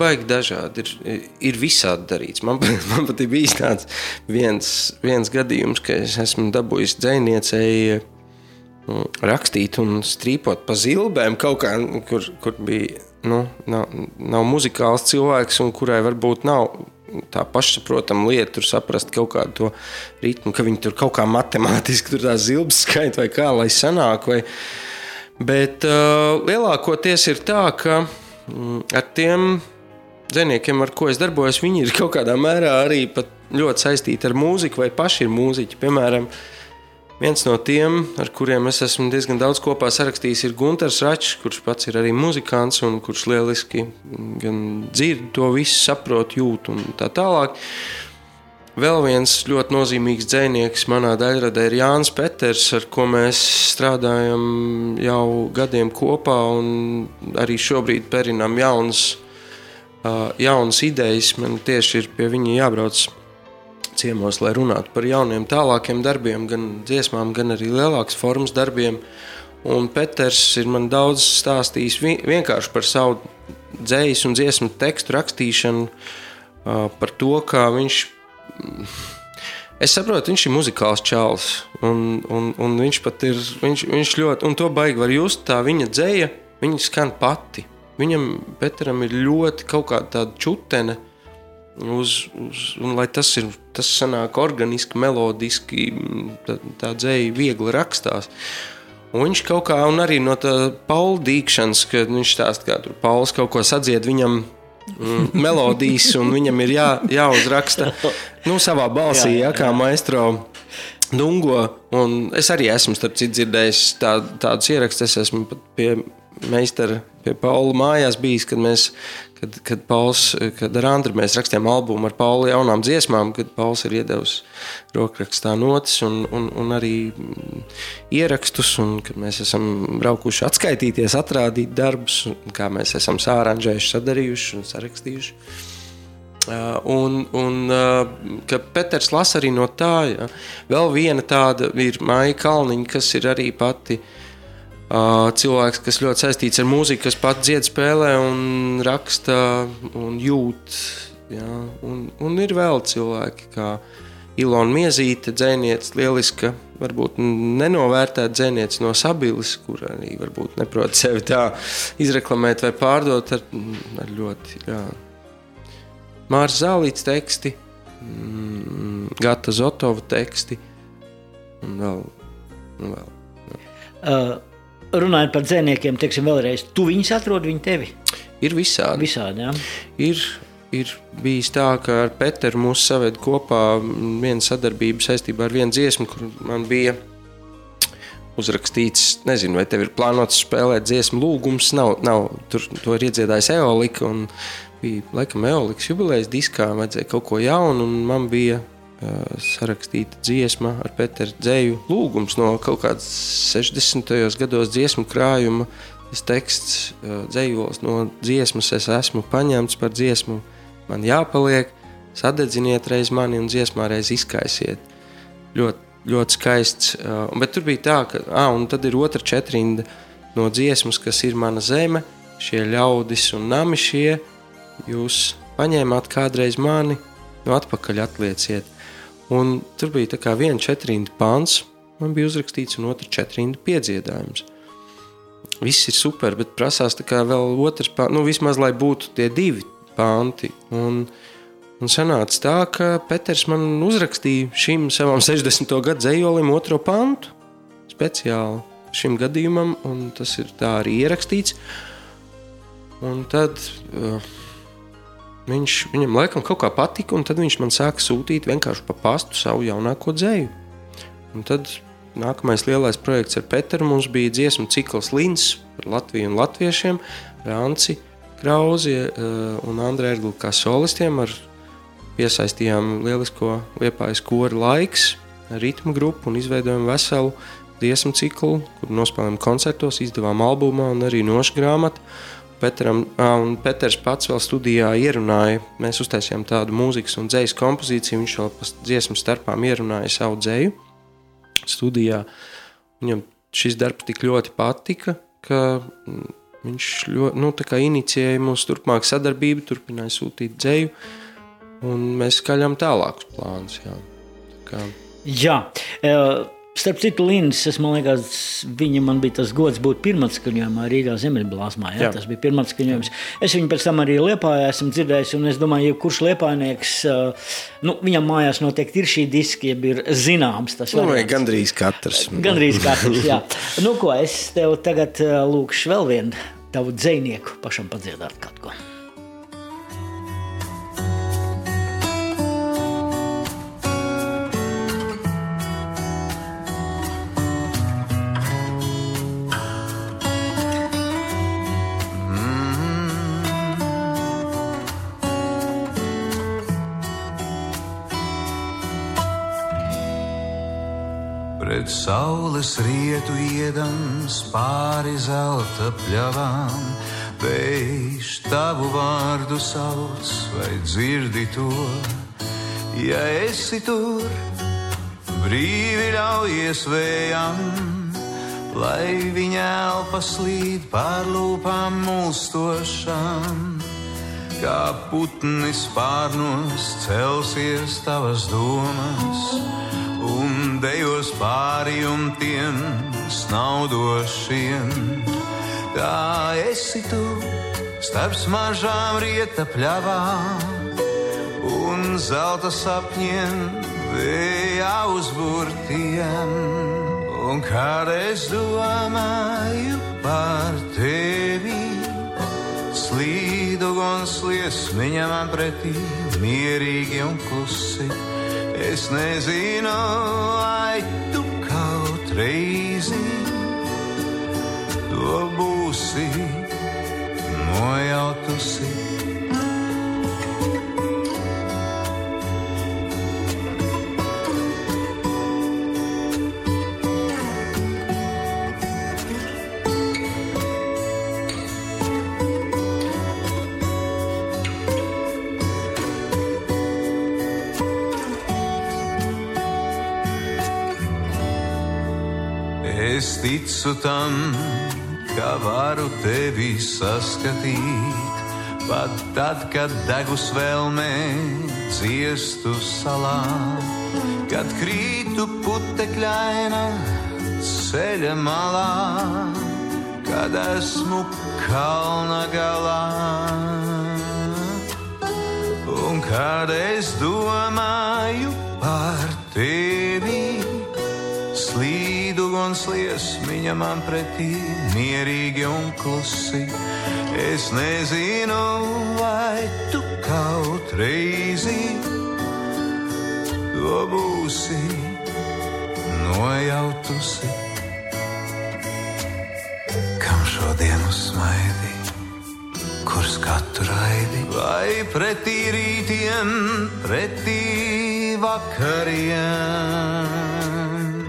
Ir visādi darīts. Man pat ir bijis tāds viens gadījums, ka es esmu dabūjis dzejniecei rakstīt un strīpot pa zilbēm kaut kā, kur bija, nav muzikāls cilvēks un kurai varbūt nav tā pašsaprotama lieta tur saprast kaut kādu to ritmu, ka viņi tur kaut kā matemātiski tur tās zilbes skaita vai kā, lai sanāk. Bet lielākoties ir tā, ka ar tiem dzejniekiem, ar ko es darbojos, viņi ir kaut kādā mērā arī pat ļoti saistīti ar mūziku vai paši ir mūziķi. Piemēram, viens no tiem, ar kuriem es esmu diezgan daudz kopā sarakstījis, ir Gunters Račs, kurš pats ir arī muzikants un kurš lieliski gan dzird to visu, saprot, jūt un tā tālāk. Vēl viens ļoti nozīmīgs dzejnieks manā daļradē ir Jānis Peters, ar ko mēs strādājam jau gadiem kopā un arī šobrīd perinām jaunas idejas. Man tieši ir pie viņa jābrauc ciemos, lai runātu par jauniem tālākiem darbiem, gan dziesmām, gan arī lielākas formas darbiem. Un Peters ir man daudz stāstījis vienkārši par savu dzejas un dziesmu tekstu rakstīšanu, par to, kā viņš... Es saprotu, viņš ir muzikāls čalis, un viņš pat ir, viņš ļoti, un to baigi var just, tā viņa dzeja, viņa skan pati. Viņam, Peteram, ir ļoti kaut kāda tāda čutene, un lai tas sanāk organiski, melodiski, tā dzeja viegli rakstās. Un viņš kaut kā, un arī no tā Paula dīkšanas, kad viņš stāst, kā tur Pauls kaut ko sadzied viņam, melodijas, un viņam ir jāuzraksta savā balsī, kā maestro dungo. Un es arī esmu starp citu dzirdējis tādus ierakstus. Es esmu pat pie meistara, pie Paula mājās bijis, kad ar Andru mēs rakstījām albumu ar Paula jaunām dziesmām, kad Pauls ir iedevis rokrakstā notis un arī ierakstus, un kad mēs esam braukuši atskaitīties, atrādīt darbus, kā mēs esam sāranžējuši, sadarījuši un sarakstījuši. Ka Peters lasa arī no tā, ja. Vēl viena tāda ir Maija Kalniņa, kas ir arī pati cilvēks, kas ļoti saistīts ar mūziku, kas pat dzied, spēlē un raksta un jūt. Ja. Un ir vēl cilvēki, kā Ilona Miezīte, dzejniece, lieliska, varbūt nenovērtēta dzejniece no Sabiles, kur arī varbūt neprot sevi tā izreklamēt vai pārdot ar ļoti, jā. Mārs Zālīts teksti, Gata Zotova teksti un vēl. Runājot par dzejniekiem, teiksim vēlreiz, tu viņus atrod, viņi tevi? Ir visādi. Visādi, jā. Ir bijis tā, ka ar Peteru mūs saved kopā viena sadarbība saistībā ar vienu dziesmu, kur man bija uzrakstīts, nezinu, vai tev ir plānots spēlēt dziesmu Lūgums, nav tur to ir iedziedājis Eolika, un bija laikam Eolikas jubilejas diskā, vajadzēja kaut ko jaunu, un man bija sarakstīta dziesma ar Peteru dzēju Lūgums no kaut kāds 60. gados dziesmu krājuma. Tas teksts dzējols no dziesmas es esmu paņemts par dziesmu, man jāpaliek, sadedziniet reiz mani un dziesmā reiz izkaisiet. Ļoti, ļoti skaists, bet tur bija tā, ka, un tad ir otra četrinda no dziesmas, kas ir mana zeme, šie ļaudis un nami šie, jūs paņēmāt kādreiz mani, atpakaļ atlieciet. Un tur bija tā kā viena četrinda pants, man bija uzrakstīts, un otra 4 rindu piedziedājums. Viss ir super, bet prasās tā kā vēl otrs pāns, vismaz, lai būtu tie 2 panti. Un sanāca tā, ka Peters man uzrakstīja šim savam 60. gadu dzejolim 2. pantu speciāli šim gadījumam, un tas ir tā arī ierakstīts. Un tad viņam laikam kaut kā patika, un tad viņš man sāka sūtīt vienkārši pa pastu savu jaunāko dzeju. Un tad nākamais lielais projekts ar Peteru mums bija dziesmu cikls Lins par Latviju un latviešiem, Ranci Krauzi un Andrē Ergli kā solistiem, piesaistījām lielisko Liepājas kora Laiks, ritmu grupu un izveidojām veselu dziesmu ciklu, kur nospēlējām koncertos, izdevām albumā un arī nošu grāmatu. Un Peters pats vēl studijā ierunāja, mēs uztaisījām tādu mūzikas un dzejas kompozīciju, viņš vēl pa dziesmu starpām ierunāja savu dzeju studijā. Viņam šis darbs tik ļoti patika, ka viņš tā kā inicijēja mūsu turpmāk sadarbību, turpināja sūtīt dzeju, un mēs skaļām tālākus plānus. Jā. Starp citu, Linas, man liekas, man bija tas gods būt pirmatskaņojumā Rīgā Ziemeļblāzmā. Jā? Tas bija pirmatskaņojums. Es viņu pēc tam arī Liepājā esmu dzirdējis, un es domāju, jebkurš liepājnieks, viņam mājās noteikti ir šī diski, jeb ir zināms tas variants. Gandrīz katrs. Gandrīz katrs, jā. Ko, es tev tagad lūkšu vēl vienu tavu dzejnieku pašam padziedāt kaut ko. Pret saules rietu iedams pāri zelta pļavām, vējš tavu vārdu sauc, vai dzirdi to? Ja esi tur, brīvi ļaujies vējam, lai viņa elpa slīd pār lūpām mulstošām. Kā putnis pārnos celsies tavas domas, un dejos pāri jumtiem snaudošiem. Tā esi tu starp smaržām rieta pļavām un zelta sapņiem vējā uzburtiem. Un kad es domāju par tevi, slīdu guns liesmiņa man pretī, mierīgi un klusi. Es nezinu, vai tu kaut reizi to būsi nojautusi. Es ticu tam, ka varu tevi saskatīt, pat tad, kad degus vēlmē ciestu salā, kad krītu putekļaina ceļa malā, kad esmu kalna galā. Un kad es domāju par tevi, slīdu guns liesmiņa man pretī, mierīgi un klusi. Es nezinu, vai tu kaut reizi to būsi nojautusi. Kam šodienu smaidi, kur skatu raidi, vai pretī rītiem, pretī vakariem.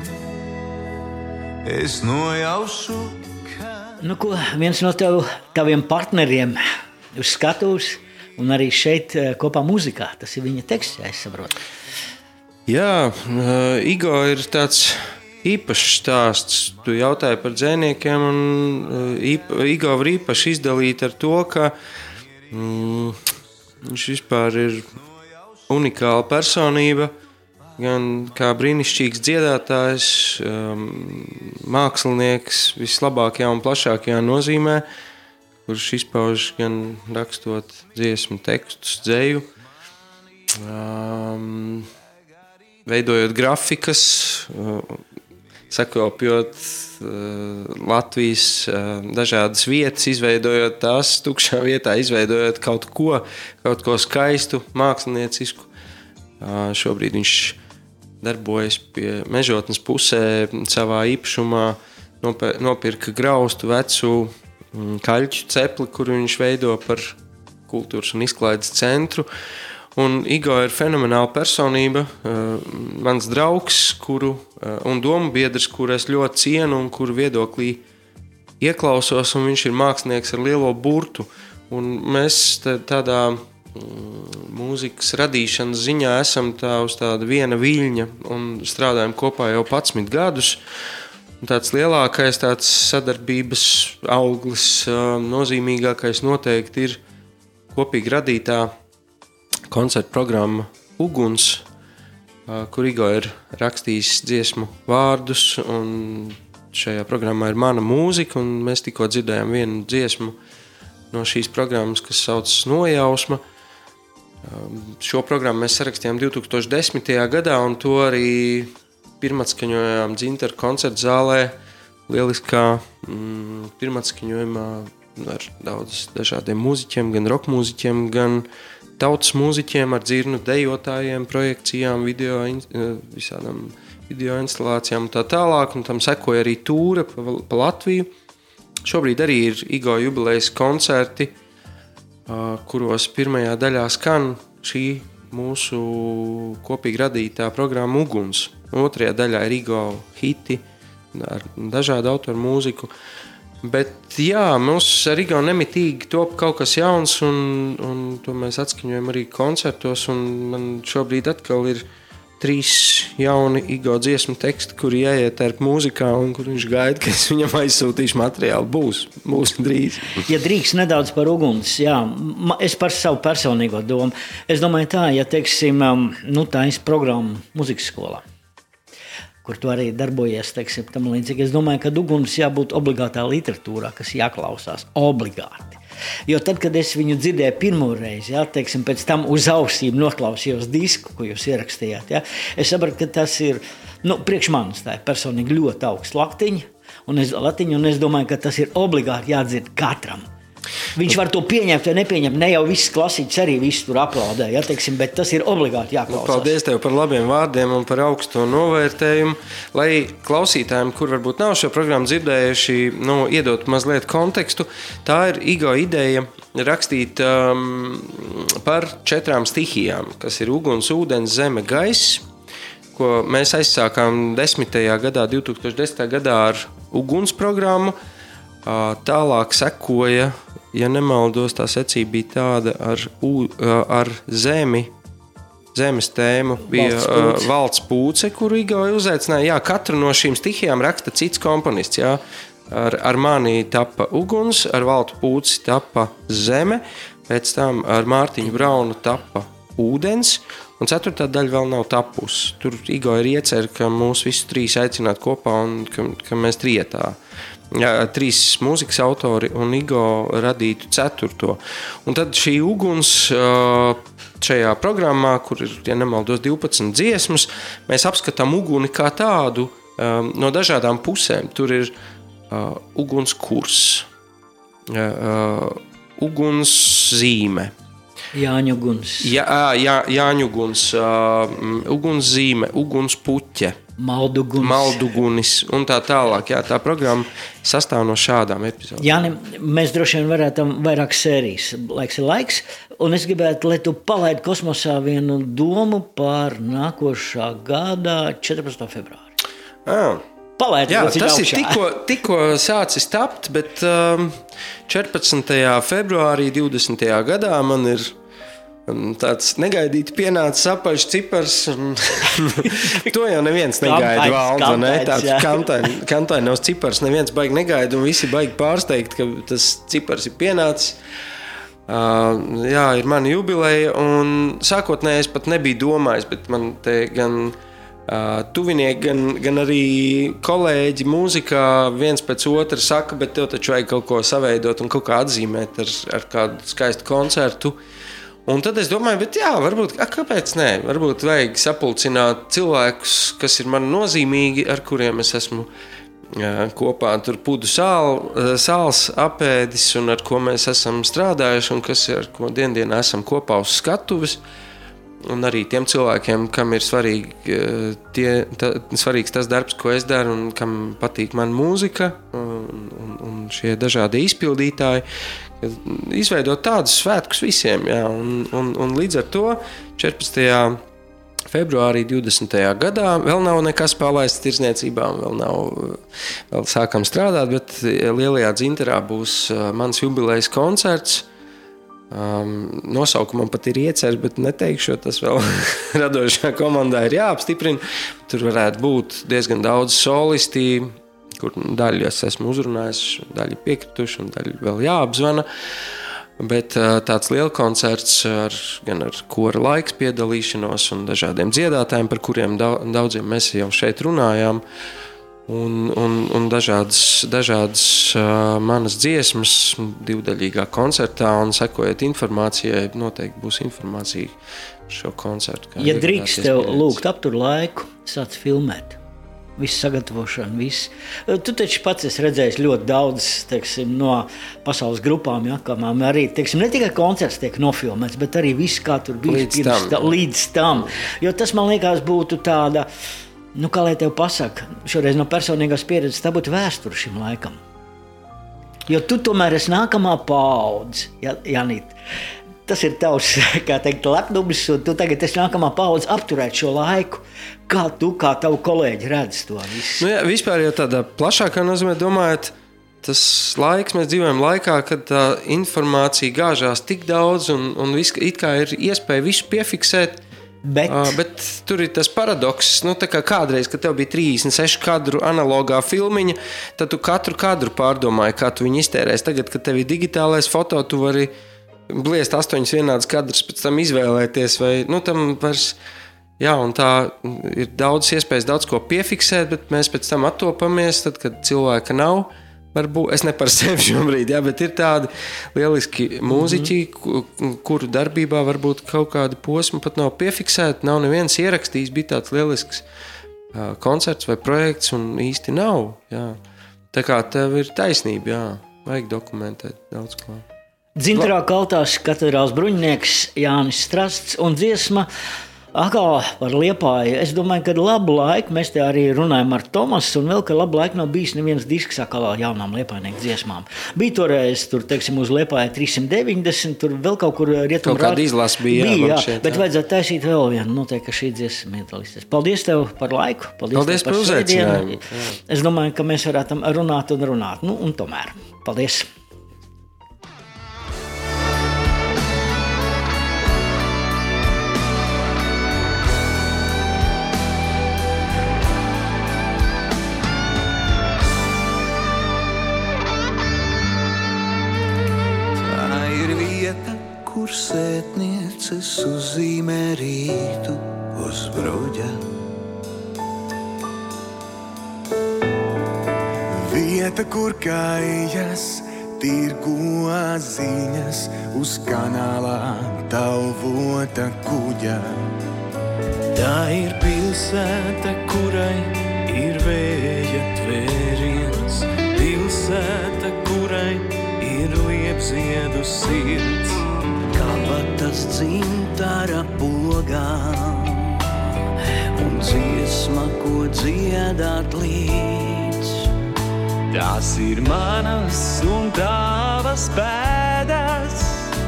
Es nojaušu, ko, viens no taviem partneriem uz skatuves un arī šeit kopā muzikā, tas ir viņa teksts, ja es saprotu. Jā, Igo ir tāds īpašs stāsts. Tu jautāji par dzejniekiem, un Igo var īpaši izdalīt ar to, ka viņš vispār ir unikāla personība. gan kā brīnišķīgs dziedātājs, mākslinieks vislabākajā un plašākajā nozīmē, kurš izpauž gan rakstot dziesmu tekstus, dzeju, veidojot grafikas, sakopjot Latvijas dažādas vietas, izveidojot tās tukšā vietā, izveidojot kaut ko skaistu, māksliniecisku. Šobrīd viņš darbojas pie Mežotnes pusē savā īpašumā, nopirka graustu vecu kaļķu cepli, kuru viņš veido par kultūras un izklaides centru. Un Igo ir fenomenāla personība, mans draugs, un domu biedrs, kuru es ļoti cienu un kuru viedoklī ieklausos, un viņš ir mākslinieks ar lielo burtu. Un mēs tādā mūzikas radīšanas ziņā esam uz tāda viena viļņa un strādājam kopā jau 11 gadus. Un tāds lielākais tāds sadarbības auglis, nozīmīgākais noteikti ir kopīgi radītā koncerta programma Uguns, kur Igo ir rakstījis dziesmu vārdus, un šajā programmā ir mana mūzika, un mēs tikko dzirdējām vienu dziesmu no šīs programmas, kas saucas Nojausma. Šo programmu mēs sarakstījām 2010. gadā, un to arī pirmatskaņojām Dzintaru koncertu zālē, lieliskā pirmatskaņojumā ar daudz dažādiem mūziķiem, gan rock mūziķiem, gan tautas mūziķiem ar dzirnu dejotājiem, projekcijām, visādām video instalācijām un tā tālāk, un tam sekoja arī tūre pa Latviju. Šobrīd arī ir Igo jubilejas koncerti, kuros pirmajā daļā skan šī mūsu kopīgi radītā programma Uguns. Otrajā daļā ir Igo hiti ar dažādu autoru mūziku. Bet jā, mums ar Igo nemitīgi top kaut kas jauns, un to mēs atskaņojam arī koncertos, un man šobrīd atkal ir 3 jauni Igo dziesmu teksti, kuri jāietērp mūzikā, un kur viņš gaida, ka es viņam aizsūtīšu materiālu. Būs drīz. Ja drīkst nedaudz par Uguns, jā, es par savu personīgo domu. Es domāju tā, ja teiksim, tā ir programma muzikas skolā, kur tu arī darbojies, teiksim, tam līdzīgi. Es domāju, ka Uguns jābūt obligātā literatūrā, kas jāklausās obligāti. Jo tad, kad es viņu dzirdēju pirmo reizi, teiksim, pēc tam uz ausīm noklausījos disku, ko jūs ierakstījāt, es sapratu, ka tas ir, priekš manis tā ir personīgi ļoti augsts latiņa, un es domāju, ka tas ir obligāti jādzird katram. Viņš var to pieņemt vai nepieņemt, ne jau viss klasiķis arī viss tur aplaudē, teiksim, bet tas ir obligāti jāklausās. Paldies tev par labiem vārdiem un par augsto novērtējumu. Lai klausītājiem, kur varbūt nav šo programmu dzirdējuši, iedot mazliet kontekstu, tā ir Igo ideja rakstīt par 4 stihijām, kas ir uguns, ūdens, zeme, gaiss, ko mēs aizsākām 2010. gadā ar uguns programmu. Tālāk sekoja, ja nemaldos, tā secība bija tāda ar zemes tēmu, bija valsts pūce, kuru Igo uzaicināja. Jā, katru no šīm stihijām raksta cits komponists. Jā. Ar mani tapa uguns, ar valtu pūci tapa zeme, pēc tam ar Mārtiņu Braunu tapa ūdens, un 4. daļa vēl nav tapusi. Tur Igo ir iecer, ka mūs visus 3 aicināt kopā un ka mēs trietā. 3 mūzikas autori un Igo radītu 4. Un tad šī uguns šajā programmā, kur ir, ja nemaldos, 12 dziesmas, mēs apskatām uguni kā tādu no dažādām pusēm. Tur ir uguns kurs, uguns zīme. Jāņu guns. Jāņu guns, uguns zīme, uguns puķe. Maldugunis un tā tālāk. Jā, tā programma sastāv no šādām epizodēm. Jāni, mēs droši vien varētu vairāk sērijas. Laiks ir laiks, un es gribētu, lai tu palaidi kosmosā vienu domu par nākošā gada 14. februāri. Palaidi, jā, tas ir tikko sācis tapt, bet 14. februārī 20. gadā man ir tāds negaidīti pienācis apaļš cipars. To jau neviens negaida, Valda, ne? Tāds kantainos cipars neviens baigi negaida, un visi baigi pārsteigt, ka tas cipars ir pienācis. Jā, ir mana jubileja, un sākotnēji es pat nebiju domājis, bet man te gan tuvinieki, gan arī kolēģi mūzikā viens pēc otra saka, bet tev taču vajag kaut ko saveidot un kaut kā atzīmēt ar kādu skaistu koncertu. Un tad es domāju, bet jā, varbūt, kāpēc nē? Varbūt vajag sapulcināt cilvēkus, kas ir man nozīmīgi, ar kuriem es esmu kopā tur pudu sāls apēdis un ar ko mēs esam strādājuši un ar ko dienā esam kopā uz skatuves. Un arī tiem cilvēkiem, kam ir svarīgs tas darbs, ko es daru un kam patīk man mūzika un šie dažādi izpildītāji, izveidot tādus svētkus visiem. Jā, un līdz ar to 14. februārī 20. gadā vēl nav nekas palaists tirdzniecībā, vēl sākam strādāt, bet Lielajā Dzintarā būs mans jubilejas koncerts. Nosaukumam pat ir iecerts, bet neteikšu, tas vēl radošā komandā ir jāapstiprina. Tur varētu būt diezgan daudz solisti, kur daļu es esmu uzrunājis, daļu piekrituši un daļu vēl jāapzvana. Bet tāds liels koncerts gan ar kora laiks piedalīšanos un dažādiem dziedātājiem, par kuriem daudziem mēs jau šeit runājām. Un dažādas manas dziesmas divdaļīgā koncertā un sekojot informācijai, noteikti būs informācija par šo koncertu. Ja drīkst tev lūgt aptur laiku, sāc filmēt. Visu sagatavošanu, visu. Tu taču pats esi redzējis ļoti daudz, teiksim, no pasaules grupām, ja, kamām arī, teiksim, ne tikai koncerts tiek nofilmēts, bet arī viss, kā tur bija līdz tam. Jo tas, man liekas, būtu tāda, kā lai tev pasaka, šoreiz no personīgās pieredzes, tā būtu vēsture šim laikam. Jo tu tomēr esi nākamā paudze, Janīt. Tas ir tavs, kā teikt, lepnums, un tu tagad esi nākamā paudze apturēt šo laiku. Kā tu, kā tavu kolēģi redz to visu? Jā, vispār jau tādā plašākā nozīmē domājot, tas laiks, mēs dzīvojam laikā, kad tā informācija gāžās tik daudz un it kā ir iespēja visu piefiksēt. Bet tur ir tas paradoks, tā kā kādreiz, kad tev bija 36 kadru analogā filmiņa, tad tu katru kadru pārdomāji, kā tu viņu iztērēsi. Tagad, kad tev ir digitālais foto, tu vari bliest 8 vienādas kadrus, pēc tam izvēlēties, vai, tam vairs, un tā ir daudz iespējas, daudz ko piefiksēt, bet mēs pēc tam attopamies, tad, kad cilvēka nav. Varbūt, es ne par sevi šobrīd, bet ir tādi lieliski mūziķi, kuru darbībā varbūt kaut kādi posmi pat nav piefiksēti, nav neviens ierakstījis, bija tāds lielisks koncerts vai projekts un īsti nav. Jā. Tā kā tev ir taisnība, vajag dokumentēt daudz ko. Dzintarā kaltās katedrāles bruņinieks Jānis Strasts un dziesma atkal par Liepāju. Es domāju, ka labu laiku mēs te arī runājam ar Tomasu, un vēl, ka labu laiku nav bijis neviens disks atkal jaunām liepājnieku dziesmām. Bija toreiz, tur, teiksim, uz Liepāja 390, tur vēl kaut kur rietumu kaut kāda izlasa bija, šeit, bet vajadzētu taisīt vēl vienu, noteikti, ka šī dziesma iedalīsies. Paldies tev par laiku, paldies par uzaicinājumu. Es domāju, ka mēs varētu runāt un runāt, un tomēr. Paldies! Kur sētnieces uzzīmē rītu uz bruģa. Vieta, kur kājas tirgo ziņas uz kanālā tauvota kuģa. Tā ir pilsēta, kurai ir vēja tvēriens, pilsēta, kurai ir liepziedu sirds. Kabatas dzintara pogā un dziesma, ko dziedāt līdz. Tās ir manas un tavas pēdas.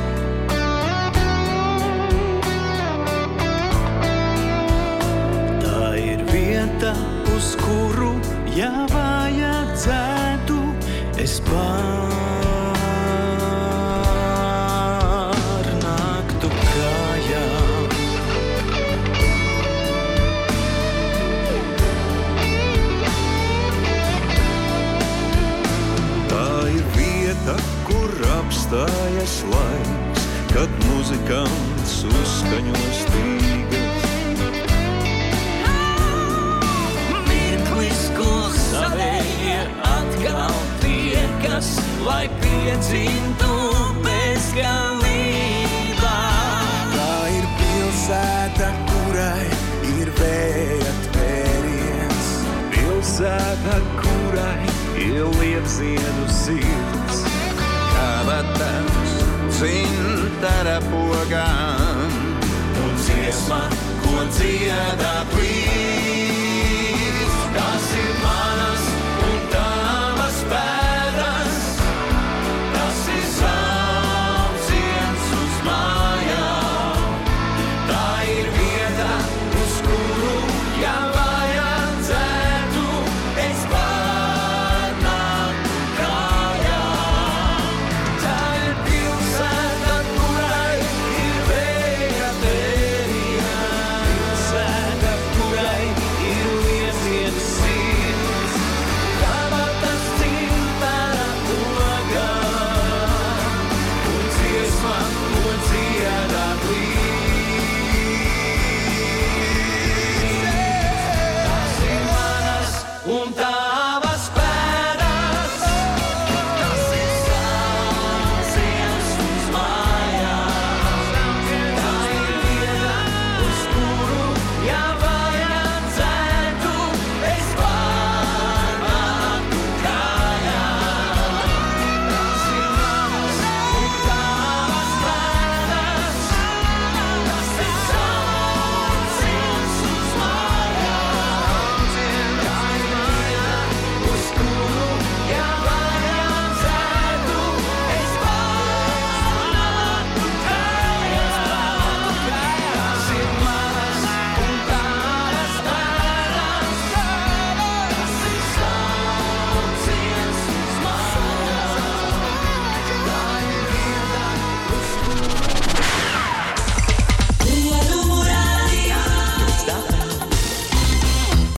Tā ir vieta, uz kuru, ja vajadzētu, es apstājas laiks, kad muzikants uzskaņo stīgas. atkal tiekas, lai piedzītu bezgalībā. Tā ir pilsēta, kurai ir vēja tvēriens. Pilsēta, kurai ir liepziedu sirds. Kabatas dzintara pogām Un dziesma, ko dziedā brīd.